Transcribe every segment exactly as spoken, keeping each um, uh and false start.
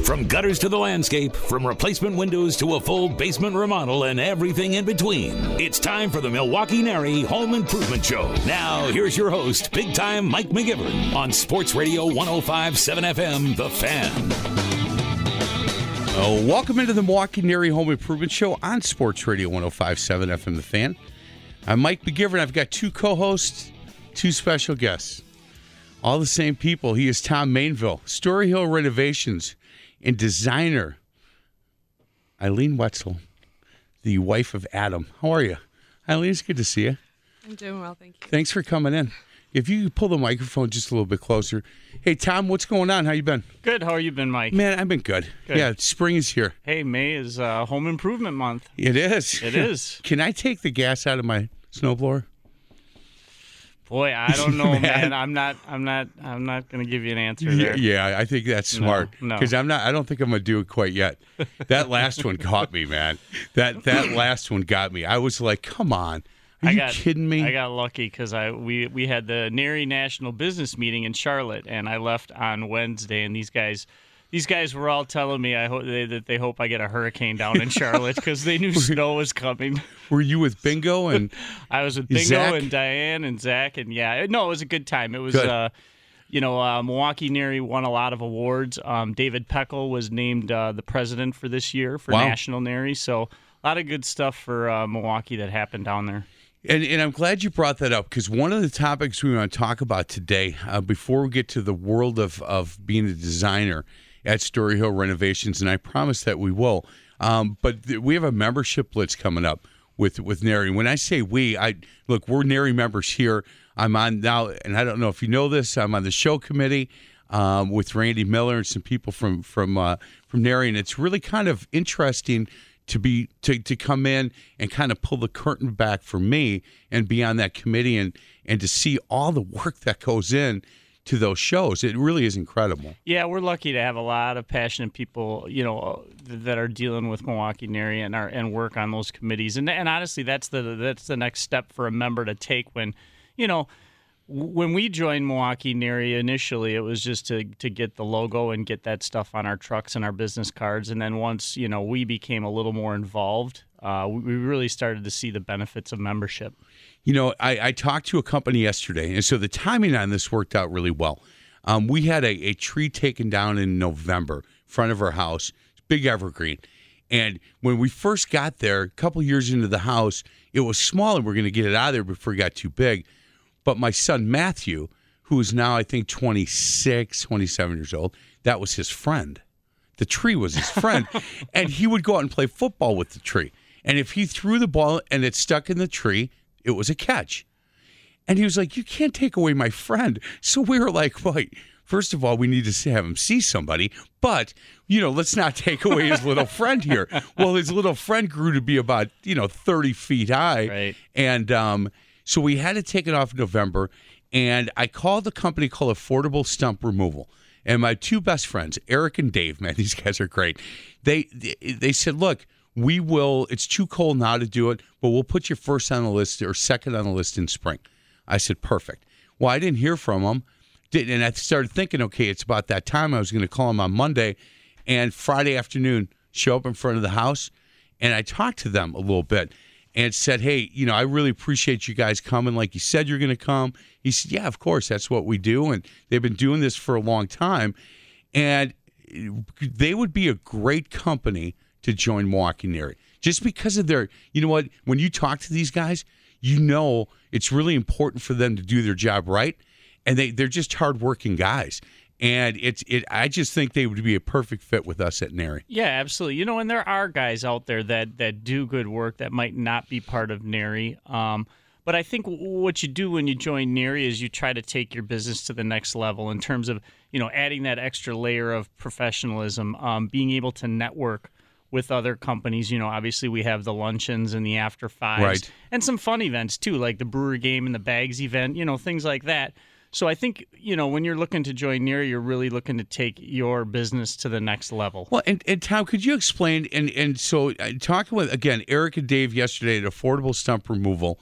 From gutters to the landscape, from replacement windows to a full basement remodel and everything in between. It's time for the Milwaukee Nary Home Improvement Show. Now, here's your host, big-time Mike McGivern on Sports Radio one oh five point seven F M, The Fan. Oh, welcome into the Milwaukee Nary Home Improvement Show on Sports Radio one oh five point seven F M, The Fan. I'm Mike McGivern. I've got two co-hosts, two special guests. All the same people. He is Tom Mainville, Story Hill Renovations, and designer Eileen Wetzel, the wife of Adam. How are you? Eileen, it's good to see you. I'm doing well, thank you. Thanks for coming in. If you could pull the microphone just a little bit closer. Hey, Tom, what's going on? How you been? Good. How are you been, Mike? Man, I've been good. Good. Yeah, spring is here. Hey, May is uh, home improvement month. It is. It is. Can I take the gas out of my snowblower? Boy, I don't know, Man. man. I'm not. I'm not. I'm not going to give you an answer Yeah, there. yeah, I think that's smart. No, no. Because I'm not. I don't think I'm gonna do it quite yet. That last one got me, man. That that last one got me. I was like, come on, are I you got, kidding me? I got lucky because I we we had the Nary National Business Meeting in Charlotte, and I left on Wednesday, and these guys. These guys were all telling me I hope they, that they hope I get a hurricane down in Charlotte because they knew snow was coming. Were you with Bingo and? I was with Bingo Zach? and Diane and Zach, and yeah, no, it was a good time. It was, Good. uh, you know, uh, Milwaukee Nary won a lot of awards. Um, David Peckel was named uh, the president for this year for Wow. National Nary, so a lot of good stuff for uh, Milwaukee that happened down there. And, and I'm glad you brought that up because one of the topics we want to talk about today, uh, before we get to the world of, of being a designer at Story Hill Renovations, and I promise that we will, um, but th- we have a membership blitz coming up with, with Nary. When I say we, I look, we're Nary members here. I'm on now, and I don't know if you know this, I'm on the show committee um, with Randy Miller and some people from from uh, from Nary, and it's really kind of interesting to be to, to come in and kind of pull the curtain back for me and be on that committee and and to see all the work that goes in to those shows. It really is incredible. Yeah, we're lucky to have a lot of passionate people, you know, that are dealing with Milwaukee Nary and are and work on those committees. And and honestly, that's the that's the next step for a member to take when, you know, when we joined Milwaukee Nary initially, it was just to to get the logo and get that stuff on our trucks and our business cards. And then once, you know, we became a little more involved, uh, we really started to see the benefits of membership. You know, I, I talked to a company yesterday, and so the timing on this worked out really well. Um, we had a, a tree taken down in November in front of our house, big evergreen. And when we first got there, a couple years into the house, it was small, and we we're going to get it out of there before it got too big. But my son, Matthew, who is now, I think, twenty-six, twenty-seven years old, that was his friend. The tree was his friend. And he would go out and play football with the tree. And if he threw the ball and it stuck in the tree, it was a catch. And he was like, you can't take away my friend. So we were like, wait, first of all, we need to have him see somebody. But, you know, let's not take away his little friend here. Well, his little friend grew to be about, you know, thirty feet high. Right. And um, so we had to take it off in November. And I called a company called Affordable Stump Removal. And my two best friends, Eric and Dave, man, these guys are great. They they said, look, we will, it's too cold now to do it, but we'll put you first on the list or second on the list in spring. I said, perfect. Well, I didn't hear from them. Didn't, and I started thinking, okay, it's about that time. I was going to call them on Monday. And Friday afternoon, show up in front of the house. And I talked to them a little bit and said, hey, you know, I really appreciate you guys coming like you said you're going to come. He said, yeah, of course, that's what we do. And they've been doing this for a long time. And they would be a great company to join Milwaukee Nary. Just because of their, you know what, when you talk to these guys, you know it's really important for them to do their job right. And they, they're just hardworking guys. And it's it. I just think they would be a perfect fit with us at Nary. Yeah, absolutely. You know, and there are guys out there that, that do good work that might not be part of Nary. Um, but I think what you do when you join Nary is you try to take your business to the next level in terms of, you know, adding that extra layer of professionalism, um, being able to network with other companies. You know, obviously we have the luncheons and the after fives, right, and some fun events too, like the brewer game and the bags event, you know, things like that. So I think, you know, when you're looking to join Nary, you're really looking to take your business to the next level. Well, and, and Tom, could you explain, and, and so uh, talking with, again, Eric and Dave yesterday at Affordable Stump Removal,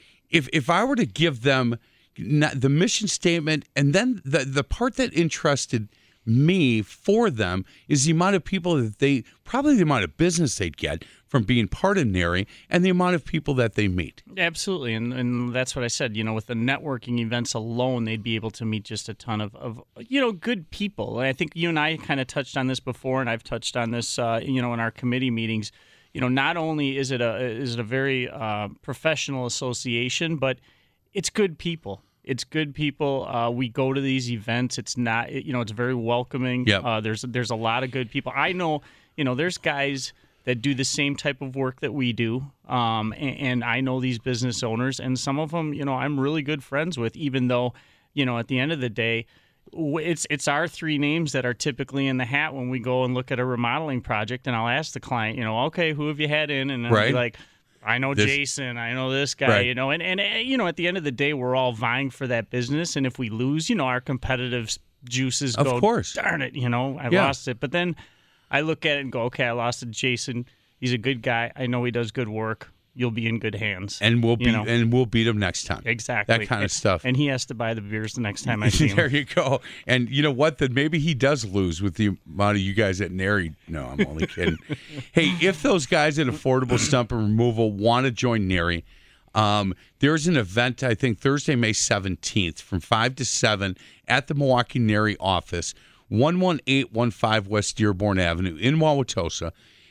if if I were to give them not, the mission statement and then the, the part that interested me for them is the amount of people that they, probably the amount of business they'd get from being part of N A R I and the amount of people that they meet. Absolutely, and and that's what I said. You know, with the networking events alone, they'd be able to meet just a ton of, of you know, good people. And I think you and I kind of touched on this before, and I've touched on this, uh, you know, in our committee meetings. You know, not only is it a is it a very uh, professional association, but it's good people. It's good people. Uh, we go to these events. It's not, you know, it's very welcoming. Yep. Uh, there's there's a lot of good people. I know, you know, there's guys that do the same type of work that we do, um, and, and I know these business owners, and some of them, you know, I'm really good friends with. Even though, you know, at the end of the day, it's it's our three names that are typically in the hat when we go and look at a remodeling project, and I'll ask the client, you know, okay, who have you had in, and I'll right. be like, I know this, Jason, I know this guy, right. you know, and, and, you know, at the end of the day, we're all vying for that business. And if we lose, you know, our competitive juices of go, course. Darn it, you know, I yeah. lost it. But then I look at it and go, okay, I lost to Jason. He's a good guy. I know he does good work. You'll be in good hands. And we'll beat you know? and we'll beat him next time. Exactly. That kind and, of stuff. And he has to buy the beers the next time I see him. There you go. And you know what? That maybe he does lose with the amount of you guys at N A R I. No, I'm only kidding. Hey, if those guys at Affordable Stump Removal want to join N A R I, um, there's an event, I think, Thursday, May seventeenth from five to seven at the Milwaukee N A R I office, one one eight one five West Dearborn Avenue in Wauwatosa.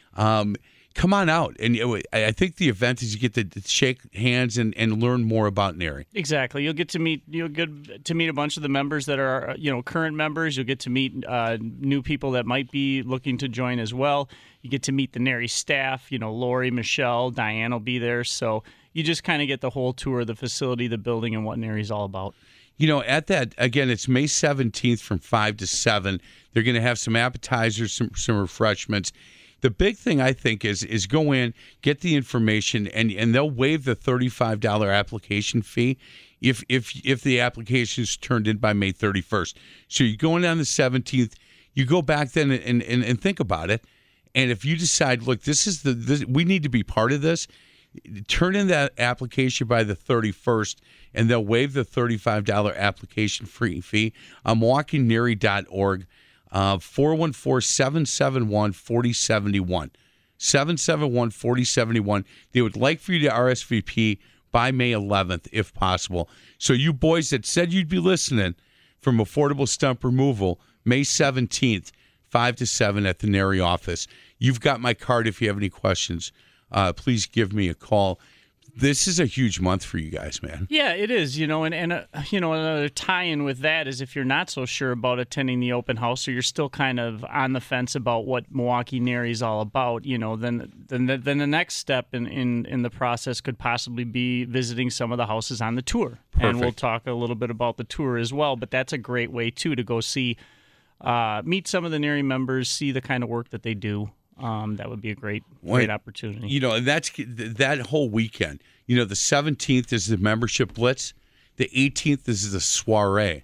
Um Come on out. And I think the event is you get to shake hands and, and learn more about N A R I. Exactly. You'll get to meet you'll get to meet a bunch of the members that are, you know, current members. You'll get to meet uh, new people that might be looking to join as well. You get to meet the N A R I staff. You know, Lori, Michelle, Diane will be there. So you just kind of get the whole tour of the facility, the building, and what N A R I is all about. You know, at that, again, it's May seventeenth from five to seven. They're going to have some appetizers, some, some refreshments. The big thing, I think, is is go in, get the information, and, and they'll waive the thirty-five dollars application fee if if if the application is turned in by May thirty-first. So you go in on the seventeenth, you go back then and, and, and think about it, and if you decide, look, this is the this, we need to be part of this, turn in that application by the thirty-first, and they'll waive the thirty-five dollars application free fee on Milwaukee N A R I dot org. Uh, four one four, seven seven one, four zero seven one. seven seven one, four zero seven one. They would like for you to R S V P by May eleventh, if possible. So you boys that said you'd be listening from Affordable Stump Removal, May seventeenth, five to seven at the N A R I office. You've got my card if you have any questions. Uh, please give me a call. This is a huge month for you guys, man. Yeah, it is, you know, and, and uh, you know, another tie-in with that is if you're not so sure about attending the open house or you're still kind of on the fence about what Milwaukee N A R I is all about, you know, then then the, then the next step in, in, in the process could possibly be visiting some of the houses on the tour. Perfect. And we'll talk a little bit about the tour as well, but that's a great way, too, to go see, uh, meet some of the N A R I members, see the kind of work that they do. Um, that would be a great, great opportunity. You know, and that's that whole weekend. You know, the seventeenth is the membership blitz. The eighteenth is the soiree.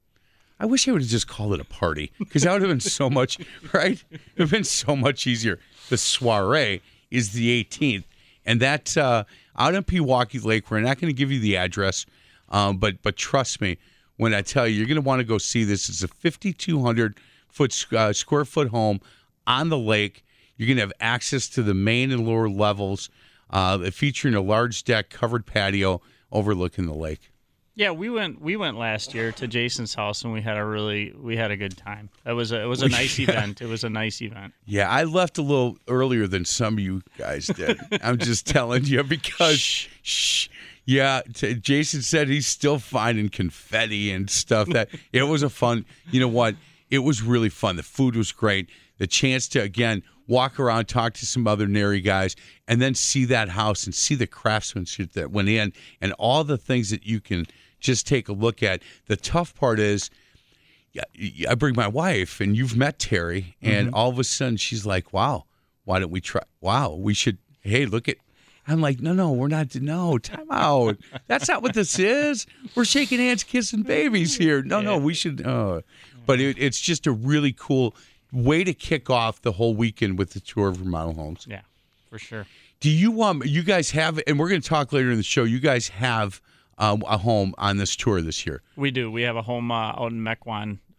I wish I would have just called it a party because that would have been so much, right? It would have been so much easier. The soiree is the eighteenth, and that's uh, out in Pewaukee Lake. We're not going to give you the address, um, but but trust me when I tell you, you're going to want to go see this. It's a fifty-two hundred foot uh, square foot home on the lake. You're going to have access to the main and lower levels, uh, featuring a large deck, covered patio overlooking the lake. Yeah, we went we went last year to Jason's house and we had a really we had a good time. It was a it was a nice yeah. event. It was a nice event. Yeah, I left a little earlier than some of you guys did. I'm just telling you because shh, shh. Yeah, t- Jason said he's still finding confetti and stuff. That it was a fun. You know what? It was really fun. The food was great. The chance to again walk around, talk to some other N A R I guys, and then see that house and see the craftsmanship that went in and all the things that you can just take a look at. The tough part is, yeah, I bring my wife, and you've met Terry, and mm-hmm. all of a sudden she's like, wow, why don't we try? Wow, we should, hey, look at, I'm like, no, no, we're not, no, time out. That's not what this is. We're shaking hands, kissing babies here. No, no, we should, uh. But it, it's just a really cool way to kick off the whole weekend with the tour of Remodel Homes. Yeah, for sure. Do you um you guys have, and we're going to talk later in the show, you guys have um, a home on this tour this year? We do. We have a home uh, out in Mequon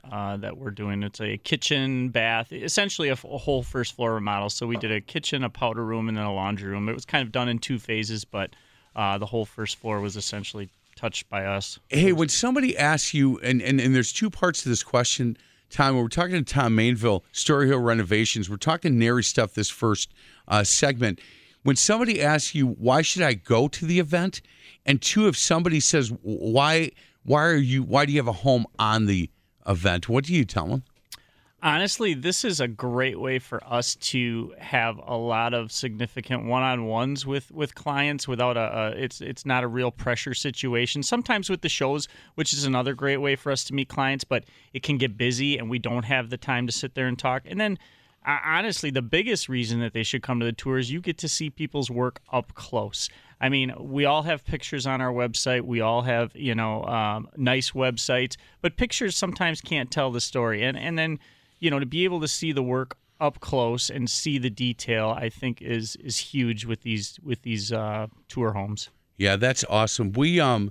uh, that we're doing. It's a kitchen, bath, essentially a, f- a whole first floor remodel. So we did a kitchen, a powder room, and then a laundry room. It was kind of done in two phases, but uh, the whole first floor was essentially touched by us. Hey, when somebody asks you, and, and, and there's two parts to this question, Tom, we're talking to Tom Mainville, Story Hill Renovations. We're talking Nary stuff this first uh, segment. When somebody asks you, why should I go to the event? And two, if somebody says, why why are you why do you have a home on the event? What do you tell them? Honestly, this is a great way for us to have a lot of significant one-on-ones with, with clients without a, a it's it's not a real pressure situation. Sometimes with the shows, which is another great way for us to meet clients, but it can get busy and we don't have the time to sit there and talk. And then uh, honestly, the biggest reason that they should come to the tour is you get to see people's work up close. I mean, we all have pictures on our website. We all have, you know, um, nice websites, but pictures sometimes can't tell the story. And and then, you know, to be able to see the work up close and see the detail, I think is is huge with these with these uh, tour homes. Yeah, that's awesome. We um,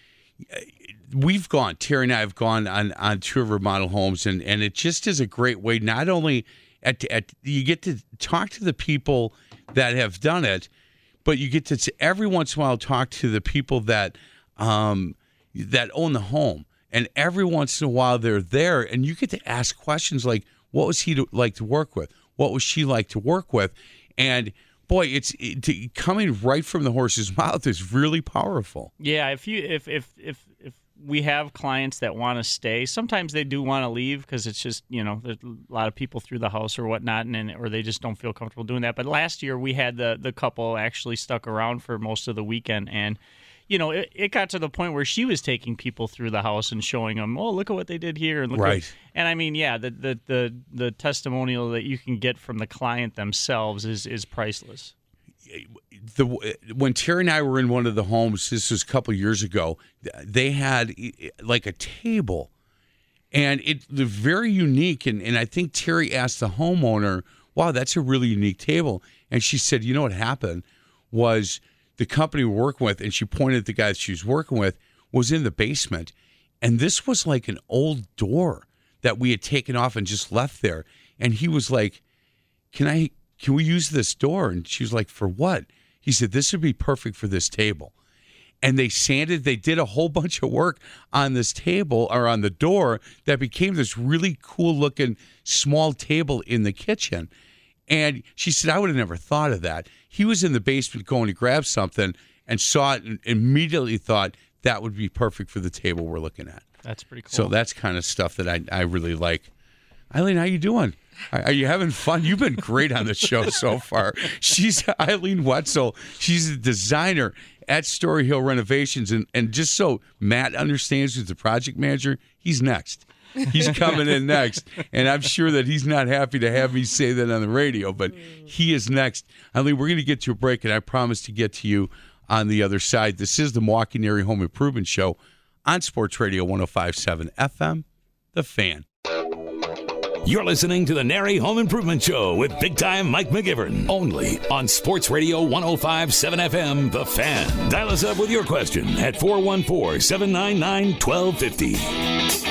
we've gone. Terry and I have gone on on tour of remodel homes, and and it just is a great way. Not only at at you get to talk to the people that have done it, but you get to every once in a while talk to the people that um that own the home. And every once in a while they're there, and you get to ask questions like, what was he to, like to work with? What was she like to work with? And, boy, it's it, to, coming right from the horse's mouth is really powerful. Yeah, if you if if if, if we have clients that want to stay, sometimes they do want to leave because it's just, you know, there's a lot of people through the house or whatnot, and, and or they just don't feel comfortable doing that. But last year we had the, the couple actually stuck around for most of the weekend, and you know, it, it got to the point where she was taking people through the house and showing them, oh, look at what they did here. And look right. What, and I mean, yeah, the, the the the testimonial that you can get from the client themselves is is priceless. The when Terry and I were in one of the homes, this was a couple of years ago, they had like a table, and it was very unique. And, and I think Terry asked the homeowner, wow, that's a really unique table. And she said, you know what happened was the company we're working with, and she pointed at the guy that she was working with, was in the basement. And this was like an old door that we had taken off and just left there. And he was like, can I, can we use this door? And she was like, for what? He said, this would be perfect for this table. And they sanded, they did a whole bunch of work on this table or on the door that became this really cool looking small table in the kitchen. And she said, I would have never thought of that. He was in the basement going to grab something and saw it and immediately thought that would be perfect for the table we're looking at. That's pretty cool. So that's kind of stuff that I, I really like. Eileen, how you doing? Are you having fun? You've been great on the show so far. She's Eileen Wetzel. She's a designer at Story Hill Renovations. And, and just so Matt understands who's the project manager, he's next. He's coming in next, and I'm sure that he's not happy to have me say that on the radio, but he is next. Eileen, we're going to get to a break, and I promise to get to you on the other side. This is the Milwaukee Nary Home Improvement Show on Sports Radio one oh five point seven F M, The Fan. You're listening to the Nary Home Improvement Show with Big Time Mike McGivern, only on Sports Radio one oh five point seven F M, The Fan. Dial us up with your question at four one four, seven nine nine, one two five zero.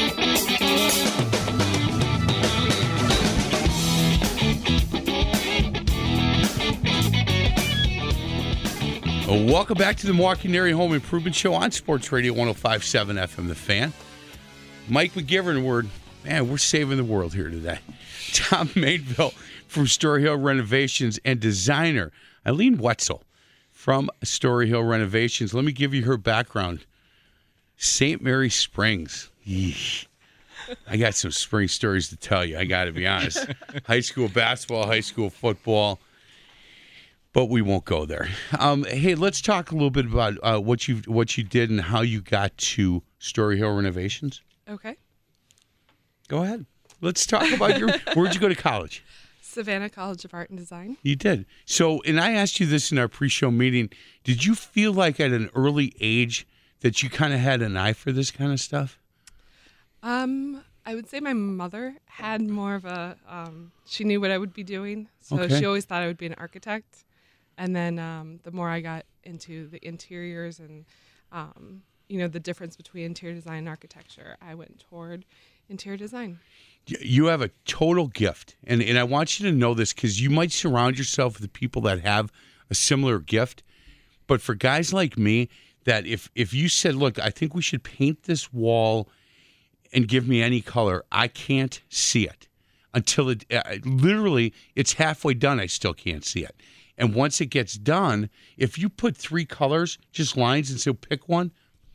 Welcome back to the Milwaukee Nary Home Improvement Show on Sports Radio one oh five point seven F M, The Fan. Mike McGivern, we're, man, we're saving the world here today. Tom Mainville from Story Hill Renovations and designer Eileen Wetzel from Story Hill Renovations. Let me give you her background. Saint Mary Springs. Yeesh. I got some spring stories to tell you, I got to be honest. High school basketball, high school football. But we won't go there. Um, hey, let's talk a little bit about uh, what you what you did and how you got to Story Hill Renovations. Okay. Go ahead. Let's talk about your. Where'd you go to college? Savannah College of Art and Design. You did. So, and I asked you this in our pre-show meeting. Did you feel like at an early age that you kind of had an eye for this kind of stuff? Um, I would say my mother had more of a. Um, she knew what I would be doing, so Okay. she always thought I would be an architect. And then um, the more I got into the interiors and, um, you know, the difference between interior design and architecture, I went toward interior design. You have a total gift, and, and I want you to know this because you might surround yourself with people that have a similar gift. But for guys like me, that if if you said, look, I think we should paint this wall and give me any color, I can't see it until it uh, literally it's halfway done. I still can't see it. And once it gets done, if you put three colors, just lines, and say pick one,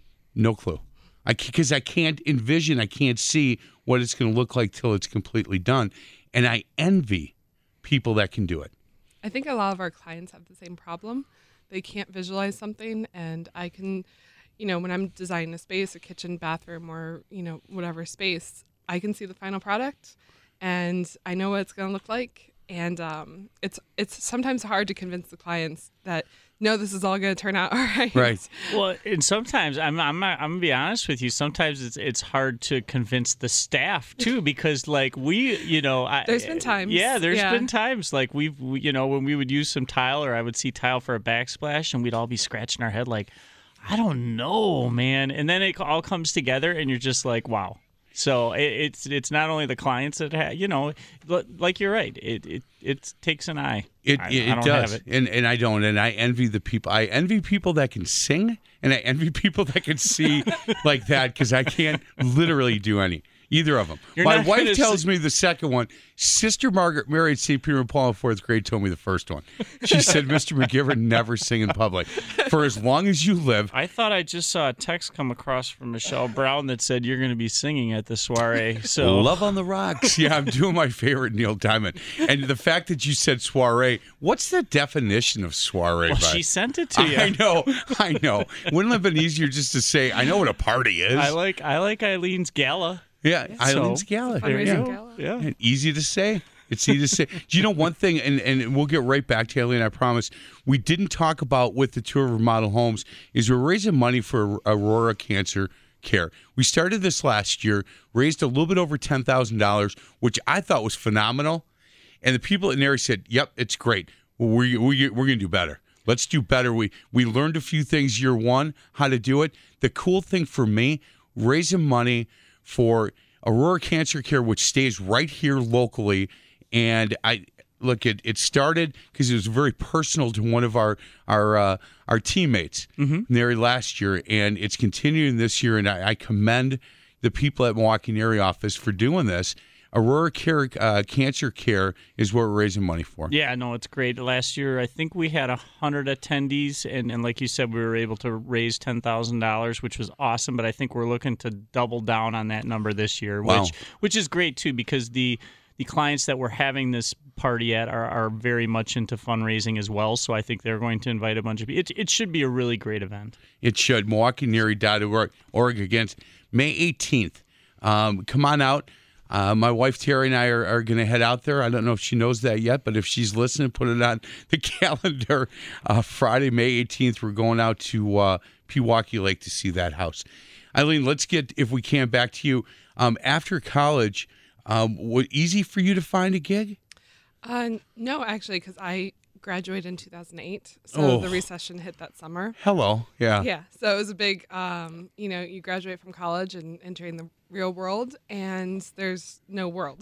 no clue. I because I can't envision, I can't see what it's going to look like till it's completely done. And I envy people that can do it. I think a lot of our clients have the same problem. They can't visualize something, and I can, you know, when I'm designing a space, a kitchen, bathroom, or, you know, whatever space, I can see the final product, and I know what it's going to look like. And um, it's it's sometimes hard to convince the clients that, no, this is all going to turn out all right. Right. Well, and sometimes I'm I'm I'm gonna be honest with you. Sometimes it's it's hard to convince the staff too, because like we, you know, I, There's been times. Yeah, there's Yeah. been times like we've, we, you know, when we would use some tile, or I would see tile for a backsplash, and we'd all be scratching our head like, I don't know, man. And then it all comes together, and you're just like, wow. So it, it's it's not only the clients that have, you know, like you're right. It it it takes an eye. It I, it, I don't does, have it. and and I don't, and I envy the people. I envy people that can sing, and I envy people that can see like that because I can't literally do any either of them. You're My not wife gonna tells see- me the second one. Sister Margaret married Saint Peter and Paul in fourth grade. Told me the first one. She said, "Mister McGivern, never sing in public for as long as you live." I thought I just saw a text come across from Michelle Brown that said you're going to be singing at the soiree. So Love on the Rocks. Yeah, I'm doing my favorite Neil Diamond. And the fact that you said soiree, what's the definition of soiree? well, Bud? she sent it to you. I know, I know. Wouldn't it have been easier just to say, I know what a party is? I like I like Eileen's gala. yeah, so- Eileen's Gala. Fundraising Yeah. gala. Yeah. And easy to say. It's easy to say. Do you know one thing, and, and we'll get right back to Eileen, I promise, we didn't talk about with the Tour of Model Homes is we're raising money for Aurora Cancer Care. We started this last year, raised a little bit over ten thousand dollars, which I thought was phenomenal. And the people at Nary said, yep, it's great. We, we, we're going to do better. Let's do better. We, we learned a few things year one, how to do it. The cool thing for me, raising money for Aurora Cancer Care, which stays right here locally. And I look, it, it started because it was very personal to one of our our uh, our teammates Nary last year, and it's continuing this year. And I, I commend the people at Milwaukee Nary office for doing this. Aurora Care, uh, Cancer Care is what we're raising money for. Yeah, no, it's great. Last year, I think we had one hundred attendees, and, and like you said, we were able to raise ten thousand dollars, which was awesome, but I think we're looking to double down on that number this year, Wow. which which is great, too, because the the clients that we're having this party at are, are very much into fundraising as well, so I think they're going to invite a bunch of people. It, it should be a really great event. It should. Milwaukee Nary dot org against May eighteenth. Um, come on out. Uh, my wife Terry and I are, are going to head out there. I don't know if she knows that yet, but if she's listening, put it on the calendar. Uh, Friday, May eighteenth, we're going out to uh, Pewaukee Lake to see that house. Eileen, let's get, if we can, back to you. Um, after college, um, was it easy for you to find a gig? Uh, no, actually, because I graduated in two thousand eight, so Oh. the recession hit that summer. Hello. Yeah. Yeah, so it was a big, um, you know, you graduate from college and entering the real world, and there's no world.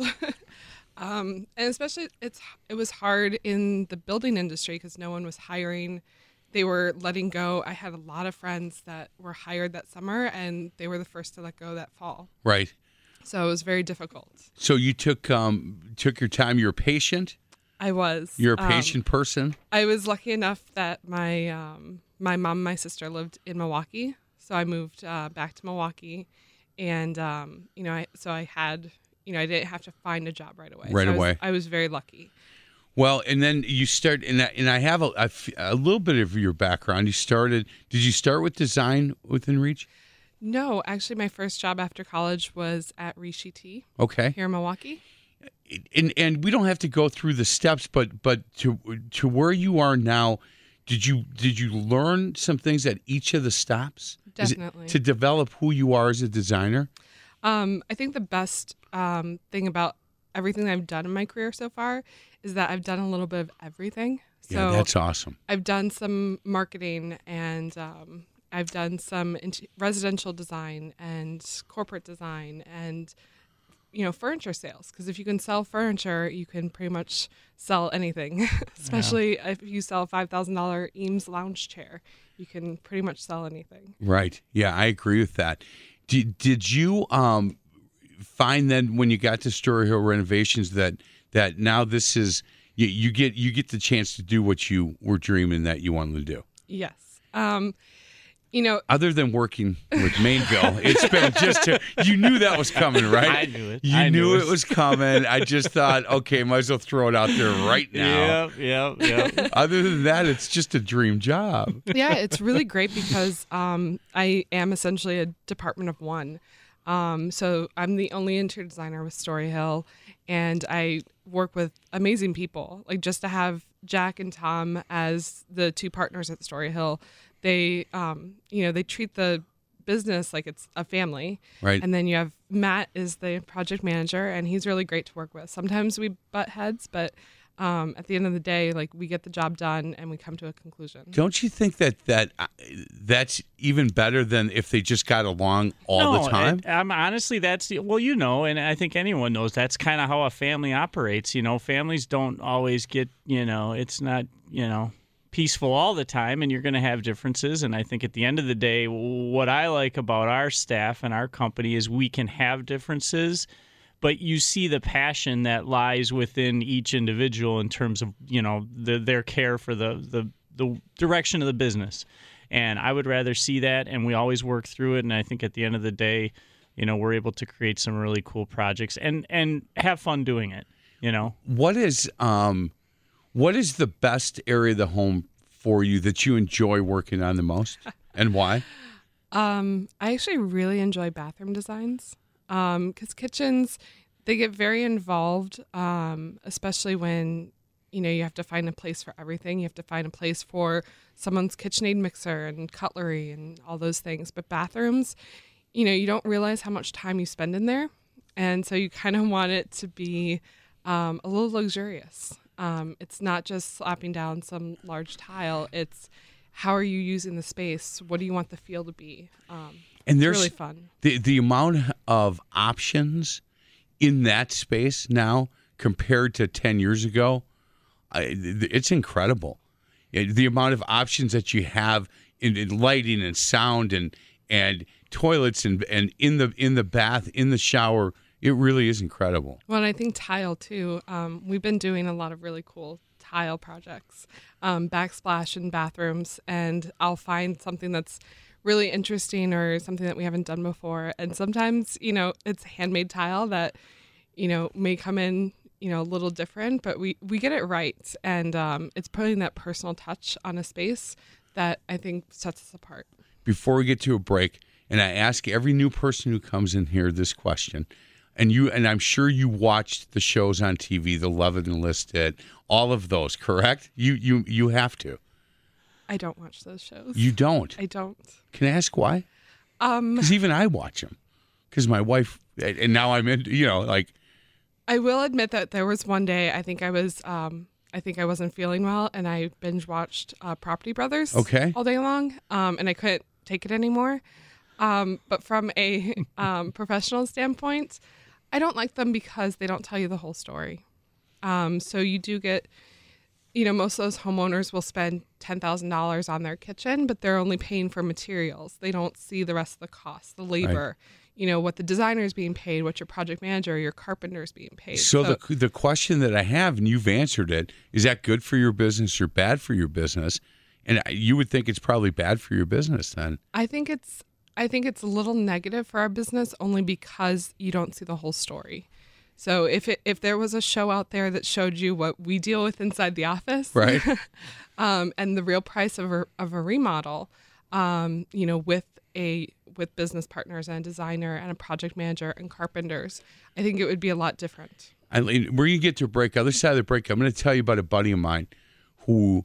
um, and especially, it's it was hard in the building industry because no one was hiring. They were letting go. I had a lot of friends that were hired that summer, and they were the first to let go that fall. Right. So it was very difficult. So you took um, took your time. You're a patient. I was. You're a um, patient person. I was lucky enough that my um, my mom and my sister lived in Milwaukee, so I moved uh, back to Milwaukee, and um, you know, I, so I had, you know, I didn't have to find a job right away. Right So I was- away. I was very lucky. Well, and then you start, and I, and I have a, a f- a little bit of your background. You started. Did you start with design within Reach? No, actually, my first job after college was at Rishi Tea Okay. here in Milwaukee. And and we don't have to go through the steps, but but to to where you are now, did you did you learn some things at each of the stops? Is it Definitely. to develop who you are as a designer. Um, I think the best um, thing about everything that I've done in my career so far is that I've done a little bit of everything. So Yeah, that's awesome. I've done some marketing, and um, I've done some int- residential design and corporate design and you know, furniture sales. Because if you can sell furniture, you can pretty much sell anything, especially yeah. if you sell a five thousand dollars Eames lounge chair. You can pretty much sell anything. Right. Yeah, I agree with that. Did, did you um, find then when you got to Story Hill Renovations that that now this is you, you get you get the chance to do what you were dreaming that you wanted to do? Yes. Um, you know, other than working with Mainville, it's been just to, you knew that was coming, right? I knew it. You I knew, knew it was coming. I just thought, okay, might as well throw it out there right now. Yep, yep, yep. Other than that, it's just a dream job. Yeah, it's really great because um, I am essentially a department of one. Um, so I'm the only interior designer with Story Hill, and I work with amazing people. Like just to have Jack and Tom as the two partners at Story Hill, they, um, you know, they treat the business like it's a family. Right. And then you have Matt is the project manager, and he's really great to work with. Sometimes we butt heads, but um, at the end of the day, like we get the job done and we come to a conclusion. Don't you think that that uh, that's even better than if they just got along all no, the time? I, I'm honestly, that's the, well, you know, and I think anyone knows that's kind of how a family operates. You know, families don't always get, you know, it's not, you know, peaceful all the time, and you're going to have differences. And I think at the end of the day, what I like about our staff and our company is we can have differences, but you see the passion that lies within each individual in terms of, you know, the, their care for the, the, the direction of the business. And I would rather see that, and we always work through it. And I think at the end of the day, you know, we're able to create some really cool projects and, and have fun doing it, you know. What is um, what is the best area of the home for you that you enjoy working on the most, and why? Um, I actually really enjoy bathroom designs because um, kitchens, they get very involved, um, especially when, you know, you have to find a place for everything. You have to find a place for someone's KitchenAid mixer and cutlery and all those things. But bathrooms, you know, you don't realize how much time you spend in there. And so you kind of want it to be um, a little luxurious. Um, it's not just slapping down some large tile. It's how are you using the space? What do you want the feel to be? Um, and there's it's really fun. The, the amount of options in that space now compared to ten years ago, I, it's incredible. The amount of options that you have in, in lighting and sound and and toilets and, and in the in the bath, in the shower, it really is incredible. Well, and I think tile too. Um, we've been doing a lot of really cool tile projects, um, backsplash in bathrooms, and I'll find something that's really interesting or something that we haven't done before. And sometimes, you know, it's handmade tile that, you know, may come in, you know, a little different, but we, we get it right. And um, it's putting that personal touch on a space that I think sets us apart. Before we get to a break, and I ask every new person who comes in here this question, and you and I'm sure you watched the shows on T V, the Love It Enlisted, all of those, correct? You you you have to. I don't watch those shows. You don't? I don't. Can I ask why? Um, because even I watch them. Because my wife, and now I'm in, you know, like. I will admit that there was one day I think I was, um, I think I wasn't feeling well, and I binge watched uh, Property Brothers. Okay. All day long, um, and I couldn't take it anymore. Um, but from a um, professional standpoint, I don't like them because they don't tell you the whole story. Um, so you do get, you know, most of those homeowners will spend ten thousand dollars on their kitchen, but they're only paying for materials. They don't see the rest of the costs, the labor, right. You know, what the designer is being paid, what your project manager or your carpenter is being paid. So, so the the question that I have, and you've answered it, is that good for your business or bad for your business? And you would think it's probably bad for your business then. I think it's I think it's a little negative for our business only because you don't see the whole story. So if it if there was a show out there that showed you what we deal with inside the office, right, um, and the real price of a, of a remodel, um, you know, with a with business partners and a designer and a project manager and carpenters, I think it would be a lot different. I, we're going to get to a break. Other side of the break, I'm going to tell you about a buddy of mine who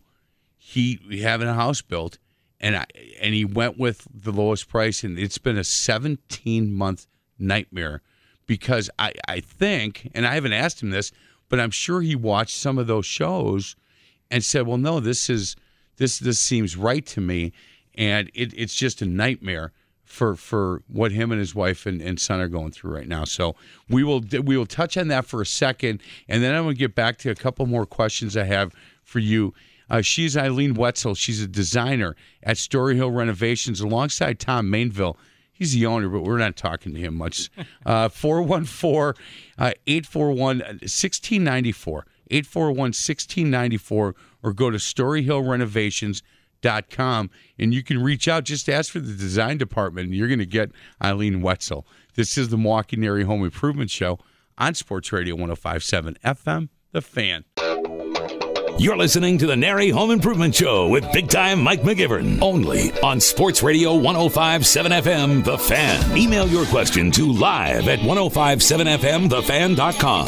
he having a house built, and I and he went with the lowest price, and it's been a seventeen month nightmare because I, I think, and I haven't asked him this, but I'm sure he watched some of those shows and said, well, no, this is this this seems right to me. And it, it's just a nightmare for for what him and his wife and, and son are going through right now. So we will we will touch on that for a second, and then I'm going to get back to a couple more questions I have for you. Uh, she's Eileen Wetzel. She's a designer at Story Hill Renovations alongside Tom Mainville. He's the owner, but we're not talking to him much. Uh, four one four, eight four one, one six nine four, eight four one, one six nine four, or go to story hill renovations dot com, and you can reach out. Just ask for the design department, and you're going to get Eileen Wetzel. This is the Milwaukee Nary Home Improvement Show on Sports Radio one oh five point seven F M, The Fan. You're listening to the Nary Home Improvement Show with Big Time Mike McGivern, only on Sports Radio one oh five point seven F M, The Fan. Email your question to live at ten fifty-seven F M the fan dot com.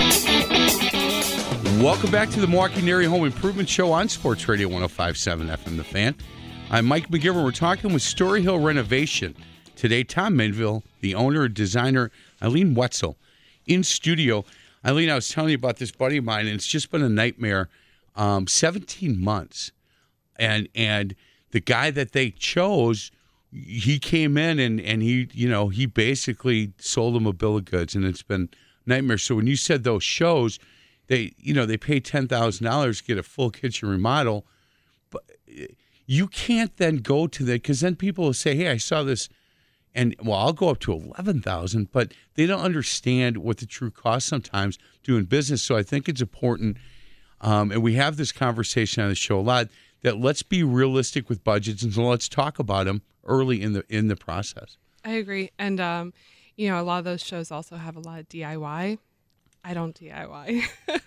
Welcome back to the Milwaukee Nary Home Improvement Show on Sports Radio one oh five point seven F M, The Fan. I'm Mike McGivern. We're talking with Story Hill Renovation. Today, Tom Mainville, the owner and designer, Eileen Wetzel, in studio. Eileen, I was telling you about this buddy of mine, and it's just been a nightmare. Um, seventeen months, and and the guy that they chose, he came in and and he you know he basically sold them a bill of goods, and it's been a nightmare. So when you said those shows, they you know they pay ten thousand dollars to get a full kitchen remodel, but you can't then go to that, because then people will say, hey, I saw this, and well, I'll go up to eleven thousand, but they don't understand what the true cost sometimes doing business. So I think it's important. Um, and we have this conversation on the show a lot, that let's be realistic with budgets, and so let's talk about them early in the in the process. I agree. And, um, you know, a lot of those shows also have a lot of D I Y. I don't D I Y.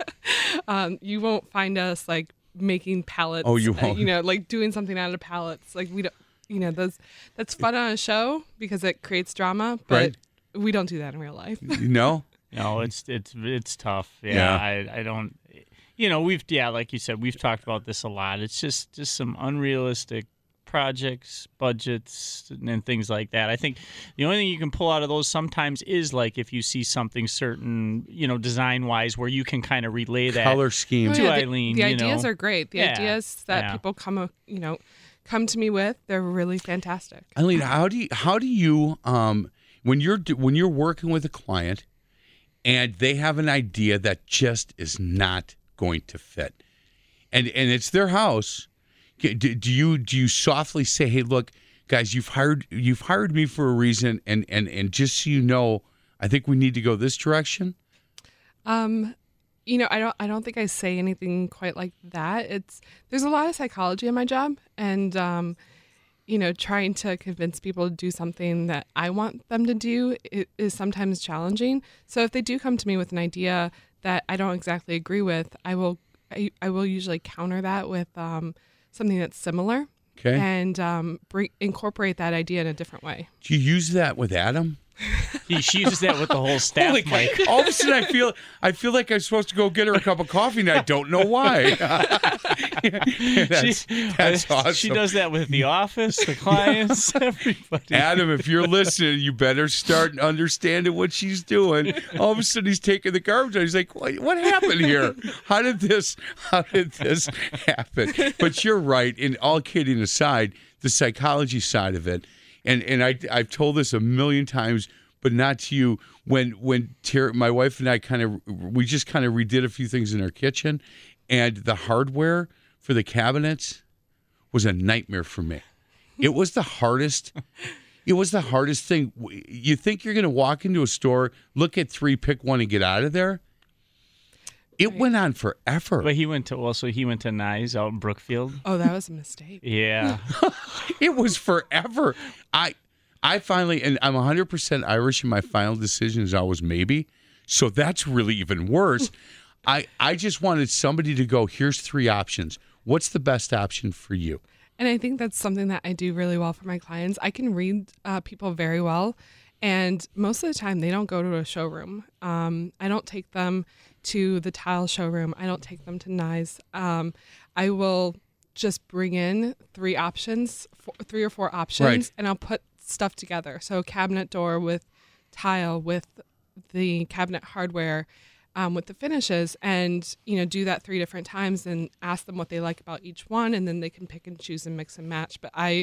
um, you won't find us, like, making pallets. Oh, you won't? Uh, you know, like, doing something out of pallets. Like, we don't, you know, those that's fun on a show because it creates drama, but Right. we don't do that in real life. You know? No, it's it's it's tough. Yeah, Yeah. I I don't. You know, we've yeah, like you said, we've talked about this a lot. It's just just some unrealistic projects, budgets, and things like that. I think the only thing you can pull out of those sometimes is like if you see something certain, you know, design wise, where you can kind of relay that Color scheme. Oh, to yeah, Eileen. The, the you ideas know? are great. The Yeah, ideas that yeah. people come, uh, you know, come to me with, they're really fantastic. Eileen, how do you how do you um when you're do- when you're working with a client and they have an idea that just is not going to fit, and and it's their house, do, do you do you softly say, hey, look, guys, you've hired you've hired me for a reason, and and and just so you know, I think we need to go this direction? Um, you know, I don't I don't think I say anything quite like that. It's there's a lot of psychology in my job, and um, you know, trying to convince people to do something that I want them to do it is sometimes challenging. So if they do come to me with an idea that I don't exactly agree with, I will I, I will usually counter that with um, something that's similar, Okay. and um, bring, incorporate that idea in a different way. Do you use that with Adam? He, she uses that with the whole staff, Holy Mike. cow. All of a sudden, I feel I feel like I'm supposed to go get her a cup of coffee, and I don't know why. that's, she, that's awesome. She does that with the office, the clients, everybody. Adam, if you're listening, you better start understanding what she's doing. All of a sudden, he's taking the garbage out. He's like, what, what happened here? How did this How did this happen? But you're right. And all kidding aside, the psychology side of it, and and I I've told this a million times, but not to you. When when Ter- my wife and I kind of we just kind of redid a few things in our kitchen, and the hardware for the cabinets was a nightmare for me. It was the hardest. It was the hardest thing. You think you're going to walk into a store, look at three, pick one, and get out of there? It went on forever. But he went to also he went to Nyes out in Brookfield. Oh, that was a mistake. Yeah. It was forever. I I finally, and I'm one hundred percent Irish, and my final decision is always maybe. So that's really even worse. I, I just wanted somebody to go, here's three options. What's the best option for you? And I think that's something that I do really well for my clients. I can read uh, people very well. And most of the time, they don't go to a showroom. Um, I don't take them to the tile showroom. I don't take them to Nyes. Um, I will just bring in three options, four, three or four options, Right. and I'll put stuff together. So cabinet door with tile, with the cabinet hardware, um, with the finishes, and you know, do that three different times and ask them what they like about each one, and then they can pick and choose and mix and match. But I,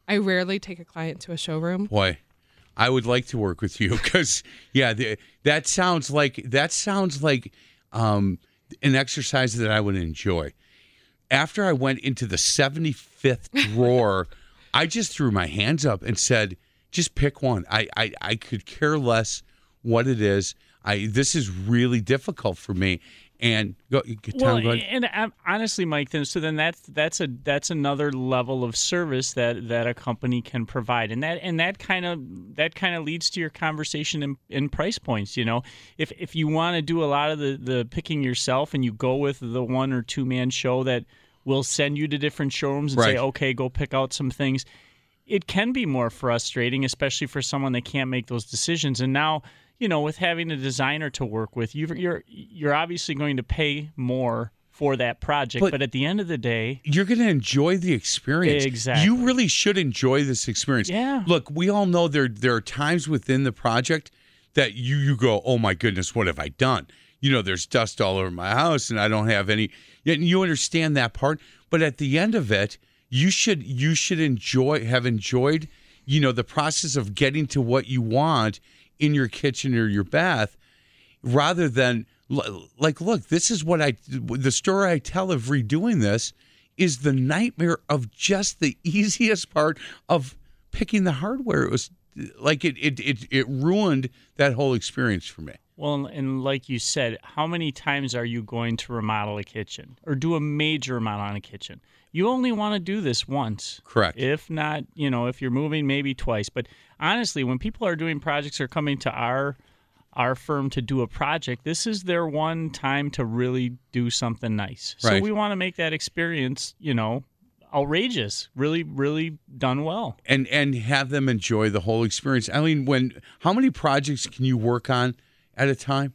I rarely take a client to a showroom. Boy, I would like to work with you because, yeah, the, that sounds like that sounds like um, an exercise that I would enjoy. After I went into the seventy-fifth drawer, I just threw my hands up and said, just pick one. I, I, I could care less what it is. I This is really difficult for me. And go, Tom, well, go ahead. and um, honestly, Mike, then so then that's that's a that's another level of service that, that a company can provide, and that and that kind of that kind of leads to your conversation in, in price points. You know, if if you want to do a lot of the, the picking yourself, and you go with the one or two man show that will send you to different showrooms and Right. say, okay, go pick out some things, it can be more frustrating, especially for someone that can't make those decisions. And now, you know, with having a designer to work with, you're you're you're obviously going to pay more for that project, But- but, at the end of the day, You're going to enjoy the experience. Exactly. You really should enjoy this experience. Yeah. Look, we all know there there are times within the project that you you go, oh my goodness, what have I done? You know, there's dust all over my house, and I don't have any. And you understand that part, but at the end of it, you should you should enjoy have enjoyed, you know, the process of getting to what you want in your kitchen or your bath, rather than like, look, this is what I, the story I tell of redoing this is the nightmare of just the easiest part of picking the hardware. It was like it it it, it ruined that whole experience for me. well, and like you said, how many times are you going to remodel a kitchen or do a major remodel on a kitchen? You only want to do this once. Correct. If not, you know, if you're moving, maybe twice. But honestly, when people are doing projects or coming to our our firm to do a project, this is their one time to really do something nice. So Right. we want to make that experience, you know, outrageous, really, really done well. And and have them enjoy the whole experience. Eileen, when how many projects can you work on at a time?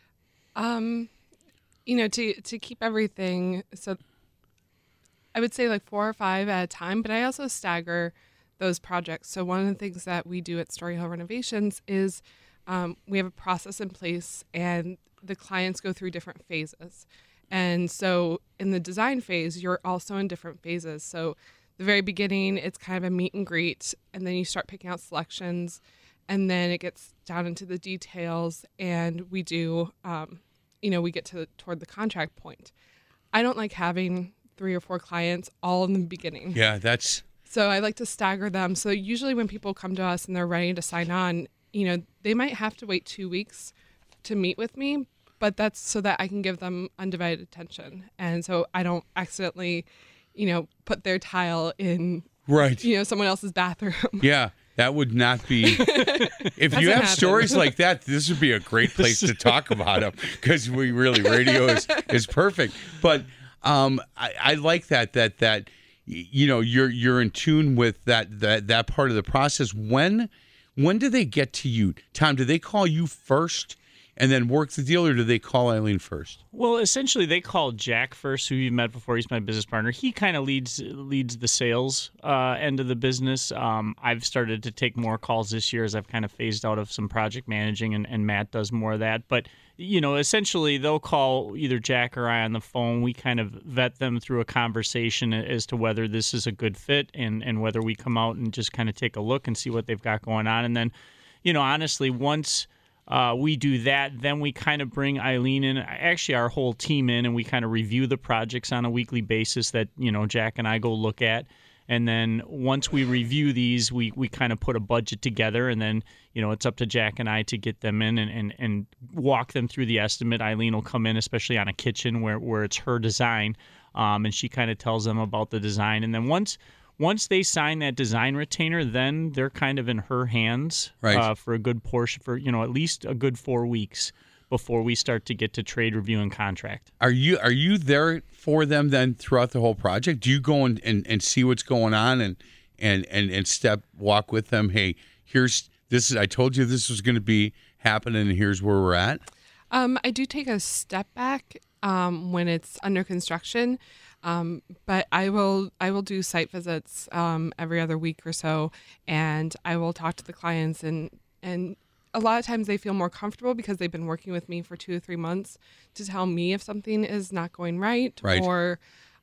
Um, you know, to to keep everything, so I would say like four or five at a time, but I also stagger those projects. So one of the things that we do at Story Hill Renovations is um, we have a process in place, and the clients go through different phases. And so in the design phase, you're also in different phases. So the very beginning, it's kind of a meet and greet, and then you start picking out selections, and then it gets down into the details, and we do, um, you know, we get to the, toward the contract point. I don't like having three or four clients all in the beginning. Yeah, that's So I like to stagger them. So usually when people come to us and they're ready to sign on, you know, they might have to wait two weeks to meet with me, but that's so that I can give them undivided attention. And so I don't accidentally, you know, put their tile in, right. you know, someone else's bathroom. Yeah, that would not be. If you Doesn't have happen. stories like that, this would be a great place to talk about them because we really radio is is perfect. But um, I, I like that that that y- you know you're you're in tune with that that that part of the process. When when do they get to you, Tom? Do they call you first and then work the deal, or do they call Eileen first? Well, essentially, they call Jack first, who you've met before. He's my business partner. He kind of leads leads the sales uh, end of the business. Um, I've started to take more calls this year as I've kind of phased out of some project managing, and, and Matt does more of that. But, you know, essentially, they'll call either Jack or I on the phone. We kind of vet them through a conversation as to whether this is a good fit and, and whether we come out and just kind of take a look and see what they've got going on. And then, you know, honestly, once Uh, we do that, then we kind of bring Eileen in, actually our whole team in, and we kind of review the projects on a weekly basis that, you know, Jack and I go look at. And then once we review these, we, we kind of put a budget together, and then, you know, it's up to Jack and I to get them in and, and, and walk them through the estimate. Eileen will come in, especially on a kitchen where, where it's her design, um, and she kind of tells them about the design. And then once... Once they sign that design retainer, then they're kind of in her hands Right. uh, for a good portion, for you know at least a good four weeks before we start to get to trade review and contract. Are you are you there for them then throughout the whole project? Do you go and, and, and see what's going on and, and, and, and step walk with them? Hey, here's this is I told you this was going to be happening, and here's where we're at. Um, I do take a step back um, when it's under construction, um, but I will I will do site visits um, every other week or so, and I will talk to the clients, and and a lot of times they feel more comfortable because they've been working with me for two or three months to tell me if something is not going right, Right. or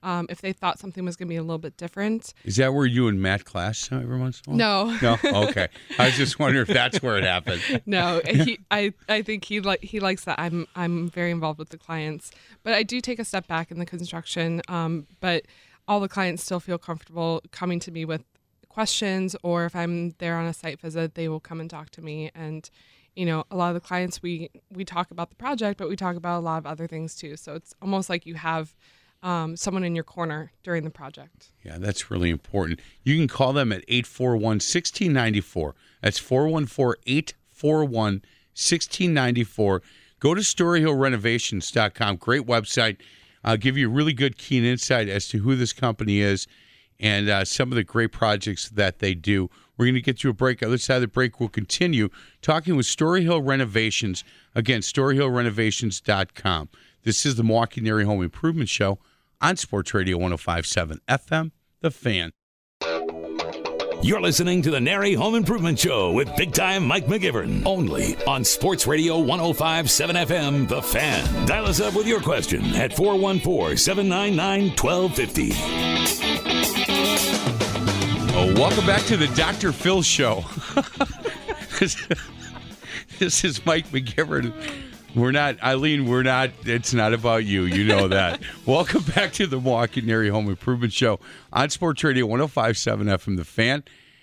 Um, if they thought something was going to be a little bit different. Is that where you and Matt class every once in a while? No. No? Okay. I was just wondering if that's where it happened. No, he, I, I think he like he likes that I'm I'm very involved with the clients, but I do take a step back in the construction. Um, but all the clients still feel comfortable coming to me with questions, or if I'm there on a site visit, they will come and talk to me. And you know, a lot of the clients we we talk about the project, but we talk about a lot of other things too. So it's almost like you have um, someone in your corner during the project. Yeah, that's really important. You can call them at eight four one, one six nine four. That's four one four, eight four one, one six nine four. Go to story hill renovations dot com. Great website. I'll give you a really good, keen insight as to who this company is and uh, some of the great projects that they do. We're going to get to a break. On the other side of the break, we'll continue talking with Story Hill Renovations. Again, story hill renovations dot com. This is the Milwaukee Area Home Improvement Show on Sports Radio one oh five point seven F M, The Fan. You're listening to the Nary Home Improvement Show with Big Time Mike McGivern. Only on Sports Radio one oh five point seven F M, The Fan. Dial us up with your question at four one four, seven nine nine, one two five zero. Oh, welcome back to the Doctor Phil Show. this, this is Mike McGivern. We're not, Eileen, we're not, it's not about you. You know that. Welcome back to the Milwaukee Area Home Improvement Show on Sports Radio one oh five point seven F M, The Fan.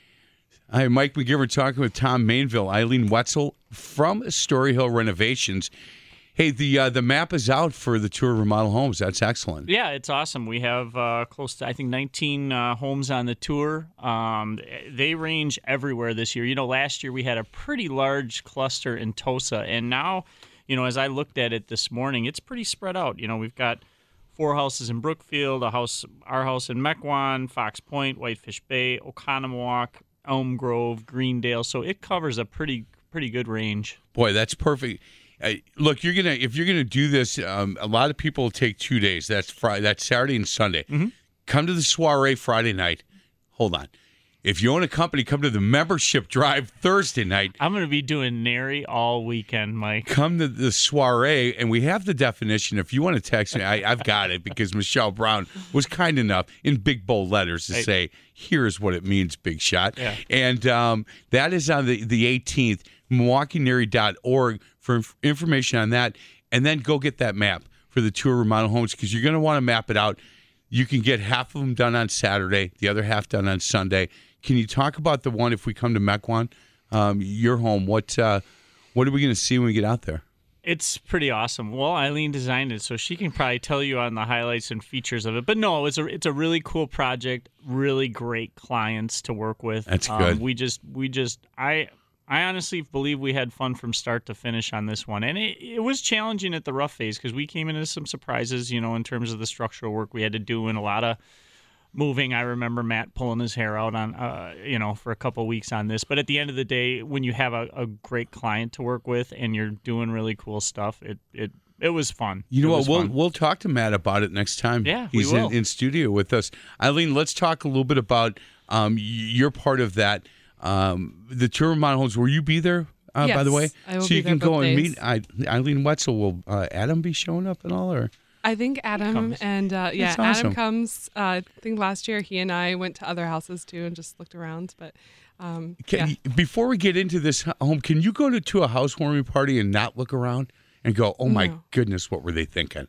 I'm Mike McGivern talking with Tom Mainville, Eileen Wetzel from Story Hill Renovations. Hey, the uh, the map is out for the Tour of Remodel Homes. That's excellent. Yeah, it's awesome. We have uh, close to, I think, nineteen uh, homes on the tour. Um, they range everywhere this year. You know, last year we had a pretty large cluster in Tosa, and now, you know, as I looked at it this morning, it's pretty spread out. You know, we've got four houses in Brookfield, a house, our house in Mequon, Fox Point, Whitefish Bay, Oconomowoc, Elm Grove, Greendale. So it covers a pretty pretty good range. Boy, that's perfect. Uh, look, you're gonna if you're gonna do this, um, a lot of people take two days. That's Friday, that's Saturday and Sunday. Mm-hmm. Come to the soiree Friday night. Hold on. If you own a company, come to the membership drive Thursday night. I'm going to be doing Nary all weekend, Mike. Come to the soiree, and we have the definition. If you want to text me, I, I've got it because Michelle Brown was kind enough in big bold letters to Hey. say, here's what it means, big shot. Yeah. And um, that is on the, the eighteenth, milwaukee nary dot org for inf- information on that. And then go get that map for the Tour of Remodel Homes because you're going to want to map it out. You can get half of them done on Saturday, the other half done on Sunday. Can you talk about the one if we come to Mequon, um, your home? What uh, what are we going to see when we get out there? It's pretty awesome. Well, Eileen designed it, so she can probably tell you on the highlights and features of it. But no, it's a it's a really cool project. Really great clients to work with. That's um, good. We just we just I I honestly believe we had fun from start to finish on this one, and it it was challenging at the rough phase because we came into some surprises, you know, in terms of the structural work we had to do and a lot of moving. I remember Matt pulling his hair out on, uh, you know, for a couple of weeks on this. But at the end of the day, when you have a, a great client to work with and you're doing really cool stuff, it it, it was fun. You know It what? was We'll fun. we'll talk to Matt about it next time. Yeah, we he's will. In, in studio with us. Eileen, let's talk a little bit about um, your part of that. Um, the Tour of Remodel Homes. Will you be there? Uh, by the Yes, way, I will so be you there can go both and days. meet I, Eileen Wetzel. Will uh, Adam be showing up and all, or? I think Adam comes. and uh, yeah, That's awesome. Adam comes. Uh, I think last year he and I went to other houses too and just looked around. But um, Can, yeah. Before we get into this home, can you go to, to a housewarming party and not look around and go, "Oh my No. goodness, what were they thinking?"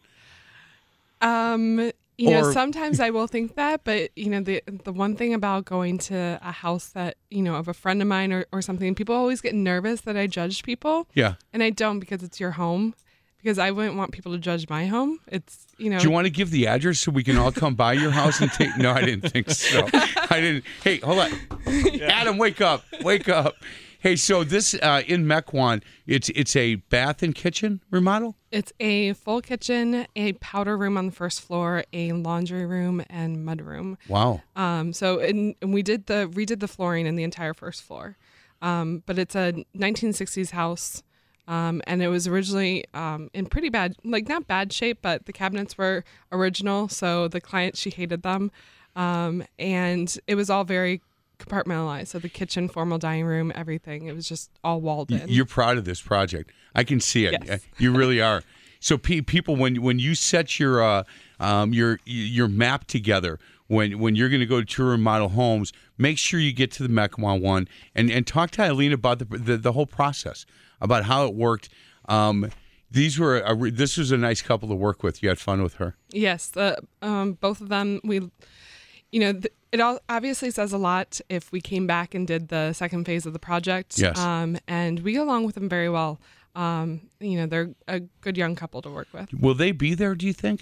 Um, you know, Or- sometimes I will think that, but you know, the the one thing about going to a house that you know of a friend of mine or, or something, people always get nervous that I judge people, Yeah. and I don't because it's your home. Because I wouldn't want people to judge my home. It's you know. Do you want to give the address so we can all come by your house and take? No, I didn't think so. I didn't. Hey, hold on, Adam, wake up, wake up. Hey, so this uh, in Mequon, it's it's a bath and kitchen remodel. It's a full kitchen, a powder room on the first floor, a laundry room, and mud room. Wow. Um, so and, and we did the redid the flooring in the entire first floor. Um, but it's a nineteen sixties house. Um, and it was originally um, in pretty bad, like not bad shape, but the cabinets were original. So the client, she hated them. Um, and it was all very compartmentalized. So the kitchen, formal dining room, everything. It was just all walled Y- in. You're proud of this project. I can see it. Yes. You really are. So pe- people, when when you set your uh, um, your your map together, when when you're going to go to tour and model homes, make sure you get to the Mequon one and, and talk to Eileen about the, the the whole process, about how it worked. Um, these were a, this was a nice couple to work with. You had fun with her. Yes, uh, um, both of them. We, you know, th- it all obviously says a lot if we came back and did the second phase of the project. Yes. Um, and we get along with them very well. Um, you know, they're a good young couple to work with. Will they be there, do you think?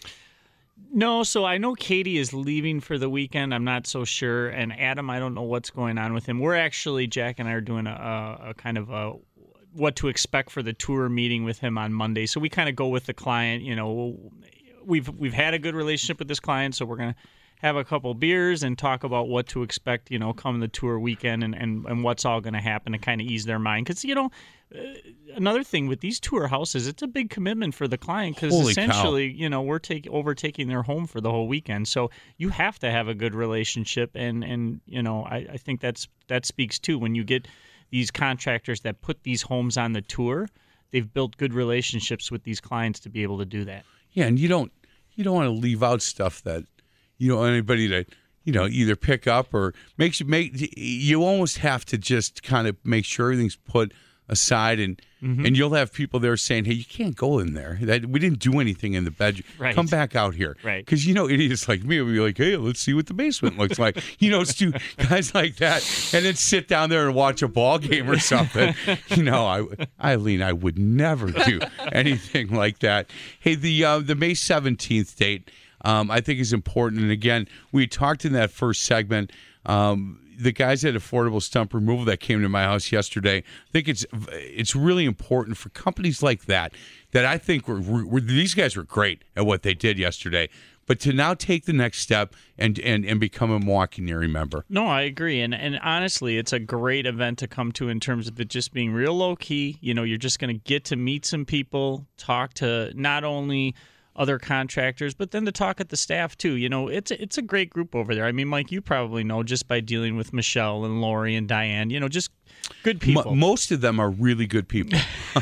No, so I know Katie is leaving for the weekend. I'm not so sure. And Adam, I don't know what's going on with him. We're actually, Jack and I are doing a, a kind of a what to expect for the tour meeting with him on Monday. So we kind of go with the client. You know, we've we've had a good relationship with this client, so we're going to have a couple beers and talk about what to expect, you know, come the tour weekend and, and, and what's all going to happen to kind of ease their mind. Because, you know, uh, another thing with these tour houses, it's a big commitment for the client because essentially, cow. you know, we're take, overtaking their home for the whole weekend. So you have to have a good relationship. And, and you know, I, I think that's that speaks too. When you get these contractors that put these homes on the tour, they've built good relationships with these clients to be able to do that. Yeah, and you don't you don't want to leave out stuff that you don't want anybody to, you know, either pick up or makes you make. You almost have to just kind of make sure everything's put aside, and mm-hmm. and you'll have people there saying, "Hey, you can't go in there. That we didn't do anything in the bedroom. Right. Come back out here." Right. Because you know, idiots like me will be like, "Hey, let's see what the basement looks like." You know, it's two guys like that, and then sit down there and watch a ball game or something. You know, I, Eileen, I would never do anything like that. Hey, the uh, the May seventeenth date. Um, I think is important. And again, we talked in that first segment, um, the guys at Affordable Stump Removal that came to my house yesterday, I think it's it's really important for companies like that, that I think we're, we're, these guys were great at what they did yesterday. But to now take the next step and, and, and become a Milwaukee Neri member. No, I agree. And and honestly, it's a great event to come to in terms of it just being real low-key. You know, you're just going to get to meet some people, talk to not only other contractors, but then to talk at the staff too. You know, it's it's a great group over there. I mean, Mike, you probably know just by dealing with Michelle and Lori and Diane. You know, just good people. M- most of them are really good people.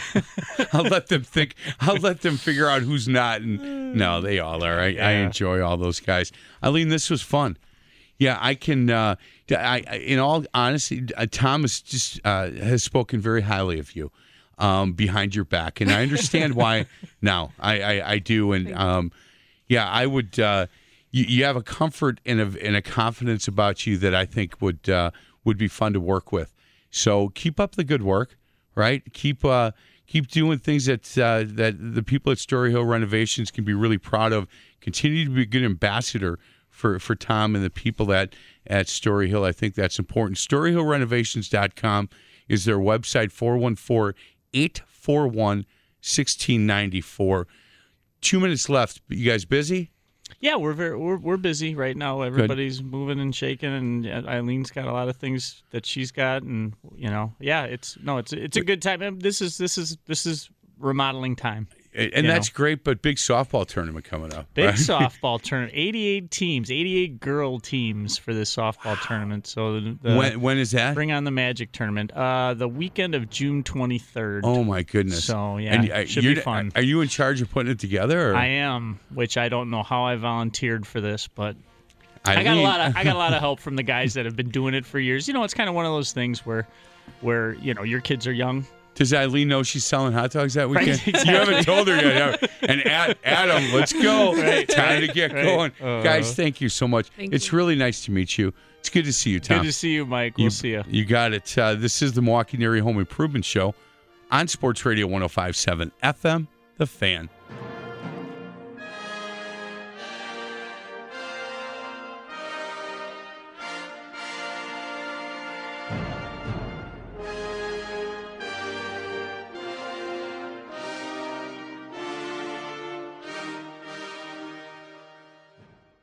I'll let them think. I'll let them figure out who's not. And no, they all are. I, yeah. I enjoy all those guys. Eileen, this was fun. Yeah, I can. Uh, I, in all honesty, uh, Thomas just uh, has spoken very highly of you. Um, behind your back, and I understand why now. I, I, I do, and um, yeah, I would. Uh, you, you have a comfort and a, and a confidence about you that I think would uh, would be fun to work with. So keep up the good work, right? Keep uh, keep doing things that uh, that the people at Story Hill Renovations can be really proud of. Continue to be a good ambassador for, for Tom and the people at at Story Hill. I think that's important. story hill renovations dot com is their website. four one four, eight four one, one six nine four. Two minutes left. You guys busy? Yeah, we're very we're we're busy right now. Everybody's Good. moving and shaking, and Eileen's got a lot of things that she's got, and you know, yeah, it's no, it's it's a good time. This is this is this is remodeling time. And that's know. great, but big softball tournament coming up. Big right? softball tournament. eighty-eight teams, eighty-eight girl teams for this softball wow. tournament. So the, the, when when is that? Bring on the Magic tournament. Uh, the weekend of June twenty-third. Oh my goodness! So yeah, and, uh, should be fun. Are you in charge of putting it together? Or? I am, which I don't know how I volunteered for this, but I, I got a lot of I got a lot of help from the guys that have been doing it for years. You know, it's kind of one of those things where, where you know, your kids are young. Does Eileen know she's selling hot dogs that weekend? Right, exactly. You haven't told her yet. And Ad, Adam, let's go. Right, Time right, to get right. going. Uh, Guys, thank you so much. It's you. really nice to meet you. It's good to see you, Tom. Good to see you, Mike. We'll you, see you. You got it. Uh, this is the Milwaukee Neri Home Improvement Show on Sports Radio one oh five point seven F M, The Fan.